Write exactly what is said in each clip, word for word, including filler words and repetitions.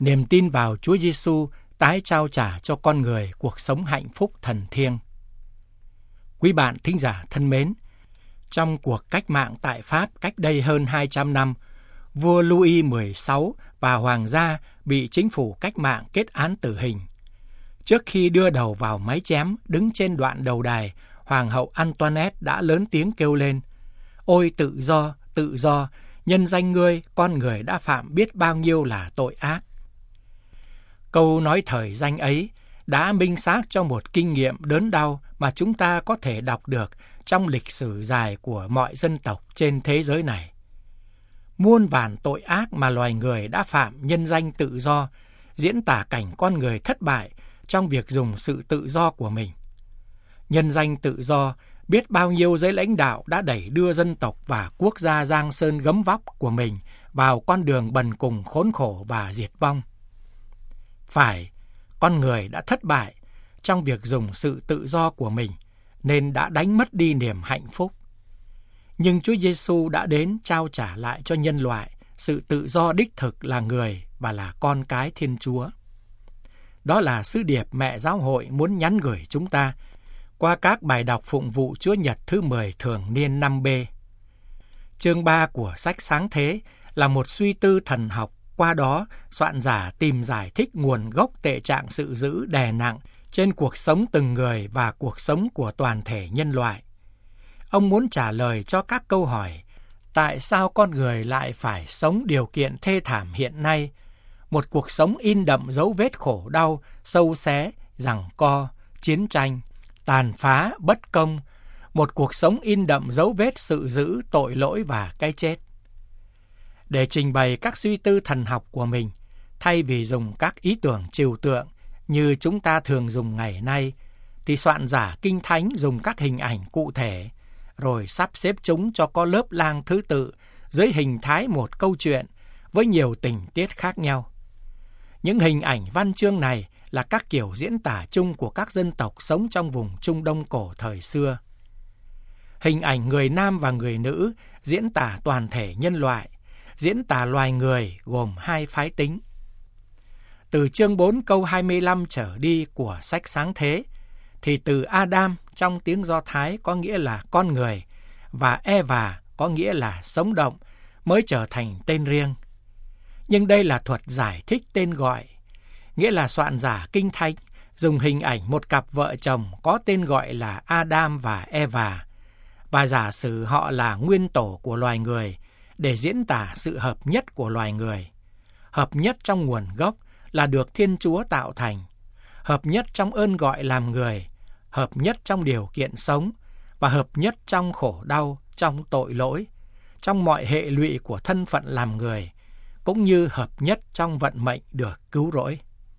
Niềm tin vào Chúa Giêsu tái trao trả cho con người cuộc sống hạnh phúc thần thiêng. Quý bạn thính giả thân mến, trong cuộc cách mạng tại Pháp cách đây hơn hai trăm năm, vua Louis mười sáu và hoàng gia bị chính phủ cách mạng kết án tử hình. Trước khi đưa đầu vào máy chém, đứng trên đoạn đầu đài, Hoàng hậu Antoinette đã lớn tiếng kêu lên: "Ôi tự do, tự do, nhân danh ngươi, con người đã phạm biết bao nhiêu là tội ác." Câu nói thời danh ấy đã minh xác cho một kinh nghiệm đớn đau mà chúng ta có thể đọc được trong lịch sử dài của mọi dân tộc trên thế giới này. Muôn vàn tội ác mà loài người đã phạm nhân danh tự do, diễn tả cảnh con người thất bại trong việc dùng sự tự do của mình. Nhân danh tự do, biết bao nhiêu giới lãnh đạo đã đẩy đưa dân tộc và quốc gia giang sơn gấm vóc của mình vào con đường bần cùng khốn khổ và diệt vong. Phải, con người đã thất bại trong việc dùng sự tự do của mình nên đã đánh mất đi niềm hạnh phúc. Nhưng Chúa Giêsu đã đến trao trả lại cho nhân loại sự tự do đích thực là người và là con cái Thiên Chúa. Đó là sứ điệp Mẹ Giáo hội muốn nhắn gửi chúng ta qua các bài đọc phụng vụ Chúa Nhật thứ mười thường niên năm B. Chương ba của sách Sáng Thế là một suy tư thần học, qua đó soạn giả tìm giải thích nguồn gốc tệ trạng sự dữ đè nặng trên cuộc sống từng người và cuộc sống của toàn thể nhân loại. Ông muốn trả lời cho các câu hỏi: tại sao con người lại phải sống điều kiện thê thảm hiện nay, một cuộc sống in đậm dấu vết khổ đau, sâu xé, giằng co, chiến tranh, tàn phá, bất công, một cuộc sống in đậm dấu vết sự dữ, tội lỗi và cái chết. Để trình bày các suy tư thần học của mình, thay vì dùng các ý tưởng trừu tượng như chúng ta thường dùng ngày nay, thì soạn giả Kinh Thánh dùng các hình ảnh cụ thể, rồi sắp xếp chúng cho có lớp lang thứ tự dưới hình thái một câu chuyện với nhiều tình tiết khác nhau. Những hình ảnh văn chương này là các kiểu diễn tả chung của các dân tộc sống trong vùng Trung Đông cổ thời xưa. Hình ảnh người nam và người nữ diễn tả toàn thể nhân loại, diễn tả loài người gồm hai phái tính. Từ chương bốn câu hai mươi lăm trở đi của sách Sáng Thế, thì từ Adam trong tiếng Do Thái có nghĩa là con người và Eva có nghĩa là sống động mới trở thành tên riêng. Nhưng đây là thuật giải thích tên gọi, nghĩa là soạn giả Kinh Thánh dùng hình ảnh một cặp vợ chồng có tên gọi là Adam và Eva và giả sử họ là nguyên tổ của loài người để diễn tả sự hợp nhất của loài người. Hợp nhất trong nguồn gốc là được Thiên Chúa tạo thành, hợp nhất trong ơn gọi làm người, hợp nhất trong điều kiện sống và hợp nhất trong khổ đau, trong tội lỗi, trong mọi hệ lụy của thân phận làm người, cũng như hợp nhất trong vận mệnh được cứu rỗi.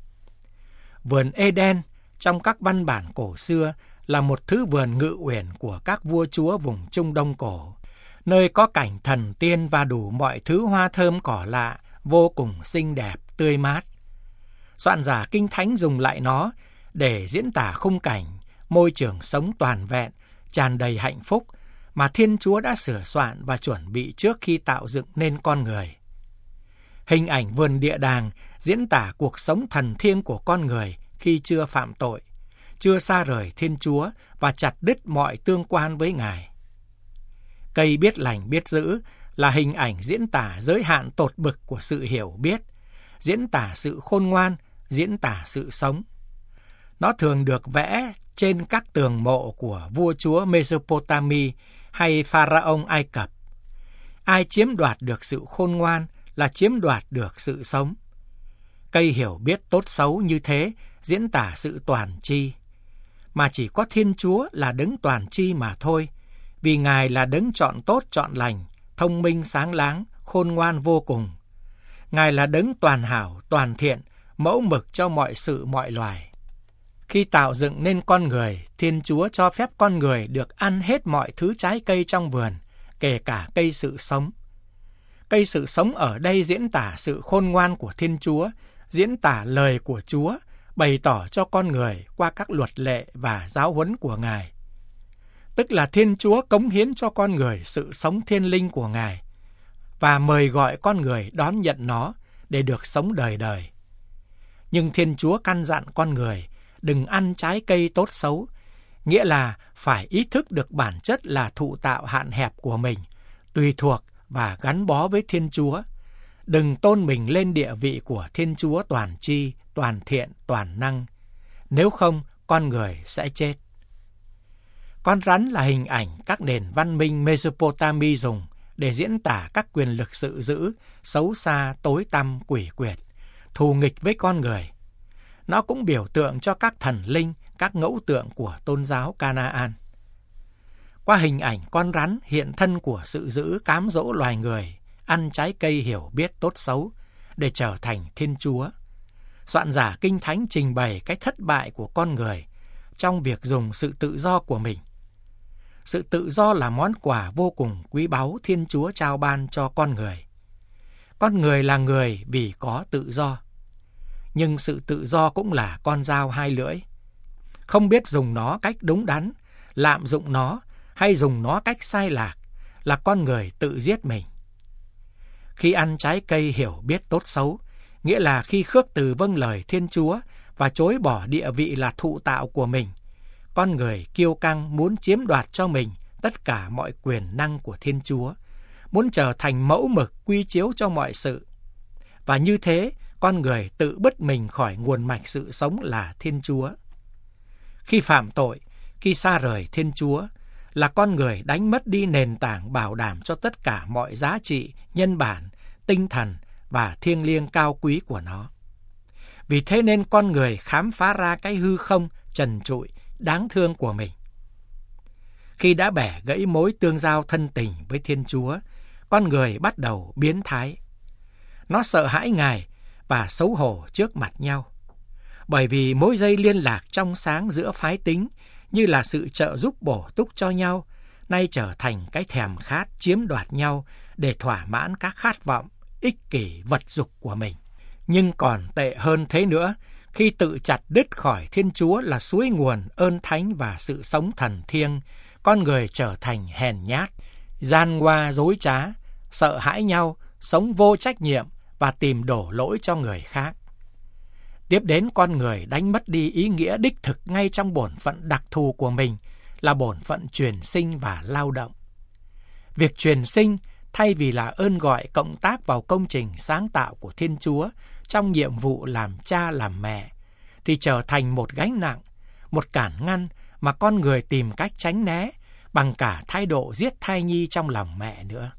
Vườn Eden trong các văn bản cổ xưa là một thứ vườn ngự uyển của các vua chúa vùng Trung Đông cổ, nơi có cảnh thần tiên và đủ mọi thứ hoa thơm cỏ lạ, vô cùng xinh đẹp, tươi mát. Soạn giả Kinh Thánh dùng lại nó để diễn tả khung cảnh, môi trường sống toàn vẹn, tràn đầy hạnh phúc mà Thiên Chúa đã sửa soạn và chuẩn bị trước khi tạo dựng nên con người. Hình ảnh vườn địa đàng diễn tả cuộc sống thần thiêng của con người khi chưa phạm tội, chưa xa rời Thiên Chúa và chặt đứt mọi tương quan với Ngài. Cây biết lành biết dữ là hình ảnh diễn tả giới hạn tột bực của sự hiểu biết, diễn tả sự khôn ngoan, diễn tả sự sống. Nó thường được vẽ trên các tường mộ của vua chúa Mesopotamia hay Pharaoh Ai Cập. Ai chiếm đoạt được sự khôn ngoan là chiếm đoạt được sự sống. Cây hiểu biết tốt xấu như thế diễn tả sự toàn tri. Mà chỉ có Thiên Chúa là đấng toàn tri mà thôi, vì Ngài là đấng chọn tốt chọn lành, thông minh sáng láng, khôn ngoan vô cùng. Ngài là đấng toàn hảo, toàn thiện, mẫu mực cho mọi sự mọi loài. Khi tạo dựng nên con người, Thiên Chúa cho phép con người được ăn hết mọi thứ trái cây trong vườn, kể cả cây sự sống. Cây sự sống ở đây diễn tả sự khôn ngoan của Thiên Chúa, diễn tả lời của Chúa, bày tỏ cho con người qua các luật lệ và giáo huấn của Ngài. Tức là Thiên Chúa cống hiến cho con người sự sống thiên linh của Ngài và mời gọi con người đón nhận nó để được sống đời đời. Nhưng Thiên Chúa căn dặn con người đừng ăn trái cây tốt xấu, nghĩa là phải ý thức được bản chất là thụ tạo hạn hẹp của mình, tùy thuộc và gắn bó với Thiên Chúa. Đừng tôn mình lên địa vị của Thiên Chúa toàn tri, toàn thiện, toàn năng. Nếu không, con người sẽ chết. Con rắn là hình ảnh các nền văn minh Mesopotamia dùng để diễn tả các quyền lực sự dữ, xấu xa, tối tăm, quỷ quyệt, thù nghịch với con người. Nó cũng biểu tượng cho các thần linh, các ngẫu tượng của tôn giáo Canaan. Qua hình ảnh con rắn, hiện thân của sự dữ cám dỗ loài người, ăn trái cây hiểu biết tốt xấu để trở thành Thiên Chúa. Soạn giả Kinh Thánh trình bày cái thất bại của con người trong việc dùng sự tự do của mình. Sự tự do là món quà vô cùng quý báu Thiên Chúa trao ban cho con người. Con người là người vì có tự do. Nhưng sự tự do cũng là con dao hai lưỡi. Không biết dùng nó cách đúng đắn, lạm dụng nó hay dùng nó cách sai lạc là con người tự giết mình. Khi ăn trái cây hiểu biết tốt xấu, nghĩa là khi khước từ vâng lời Thiên Chúa và chối bỏ địa vị là thụ tạo của mình, con người kiêu căng muốn chiếm đoạt cho mình tất cả mọi quyền năng của Thiên Chúa, muốn trở thành mẫu mực quy chiếu cho mọi sự. Và như thế, con người tự bứt mình khỏi nguồn mạch sự sống là Thiên Chúa. Khi phạm tội, khi xa rời Thiên Chúa, là con người đánh mất đi nền tảng bảo đảm cho tất cả mọi giá trị, nhân bản, tinh thần và thiêng liêng cao quý của nó. Vì thế nên con người khám phá ra cái hư không, trần trụi, đáng thương của mình. Khi đã bẻ gãy mối tương giao thân tình với Thiên Chúa, con người bắt đầu biến thái. Nó sợ hãi Ngài và xấu hổ trước mặt nhau. Bởi vì mối dây liên lạc trong sáng giữa phái tính như là sự trợ giúp bổ túc cho nhau, nay trở thành cái thèm khát chiếm đoạt nhau để thỏa mãn các khát vọng, ích kỷ vật dục của mình. Nhưng còn tệ hơn thế nữa, khi tự chặt đứt khỏi Thiên Chúa là suối nguồn ơn thánh và sự sống thần thiêng, con người trở thành hèn nhát, gian ngoa dối trá, sợ hãi nhau, sống vô trách nhiệm và tìm đổ lỗi cho người khác. Tiếp đến, con người đánh mất đi ý nghĩa đích thực ngay trong bổn phận đặc thù của mình là bổn phận truyền sinh và lao động. Việc truyền sinh thay vì là ơn gọi cộng tác vào công trình sáng tạo của Thiên Chúa trong nhiệm vụ làm cha làm mẹ, thì trở thành một gánh nặng, một cản ngăn mà con người tìm cách tránh né bằng cả thái độ giết thai nhi trong lòng mẹ nữa.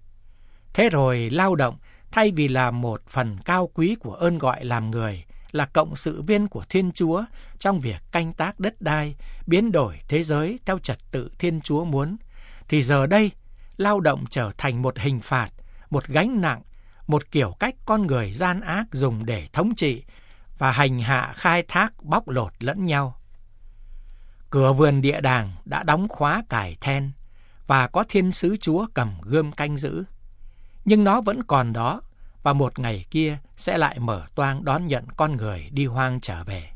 Thế rồi lao động thay vì là một phần cao quý của ơn gọi làm người, là cộng sự viên của Thiên Chúa trong việc canh tác đất đai, biến đổi thế giới theo trật tự Thiên Chúa muốn, thì giờ đây lao động trở thành một hình phạt, một gánh nặng, một kiểu cách con người gian ác dùng để thống trị và hành hạ khai thác bóc lột lẫn nhau. Cửa vườn địa đàng đã đóng khóa cài then và có thiên sứ Chúa cầm gươm canh giữ. Nhưng nó vẫn còn đó và một ngày kia sẽ lại mở toang đón nhận con người đi hoang trở về.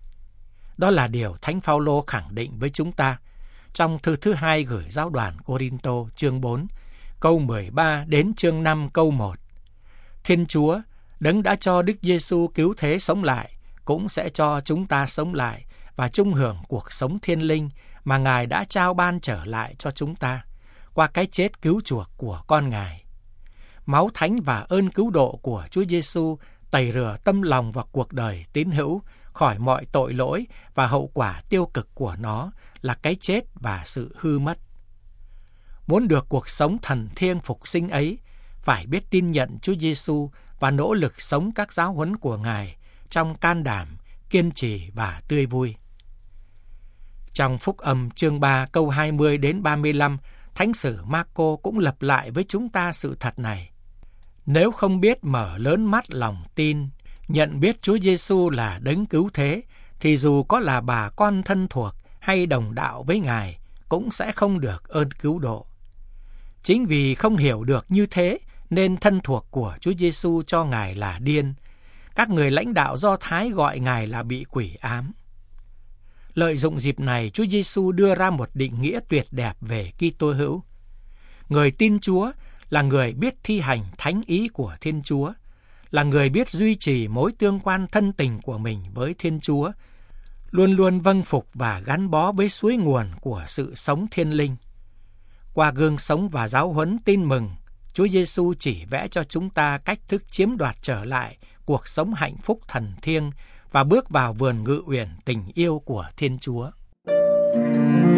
Đó là điều Thánh Phaolô khẳng định với chúng ta trong thư thứ hai gửi giáo đoàn Cô-rinh-tô chương bốn, câu mười ba đến chương năm câu một. Thiên Chúa, đấng đã cho Đức Giêsu cứu thế sống lại, cũng sẽ cho chúng ta sống lại và chung hưởng cuộc sống thiên linh mà Ngài đã trao ban trở lại cho chúng ta qua cái chết cứu chuộc của con Ngài. Máu thánh và ơn cứu độ của Chúa Giêsu tẩy rửa tâm lòng và cuộc đời tín hữu khỏi mọi tội lỗi và hậu quả tiêu cực của nó là cái chết và sự hư mất. Muốn được cuộc sống thần thiêng phục sinh ấy, phải biết tin nhận Chúa Giêsu và nỗ lực sống các giáo huấn của Ngài trong can đảm, kiên trì và tươi vui. Trong Phúc Âm chương ba câu hai mươi đến ba mươi lăm, Thánh sử Ma-cô cũng lặp lại với chúng ta sự thật này. Nếu không biết mở lớn mắt lòng tin, nhận biết Chúa Giêsu là đấng cứu thế, thì dù có là bà con thân thuộc hay đồng đạo với Ngài, cũng sẽ không được ơn cứu độ. Chính vì không hiểu được như thế, nên thân thuộc của Chúa Giêsu cho Ngài là điên. Các người lãnh đạo Do Thái gọi Ngài là bị quỷ ám. Lợi dụng dịp này, Chúa Giêsu đưa ra một định nghĩa tuyệt đẹp về Kitô hữu. Người tin Chúa là người biết thi hành thánh ý của Thiên Chúa, là người biết duy trì mối tương quan thân tình của mình với Thiên Chúa, luôn luôn vâng phục và gắn bó với suối nguồn của sự sống thiên linh. Qua gương sống và giáo huấn tin mừng, Chúa Giêsu chỉ vẽ cho chúng ta cách thức chiếm đoạt trở lại cuộc sống hạnh phúc thần thiêng và bước vào vườn ngự uyển tình yêu của Thiên Chúa.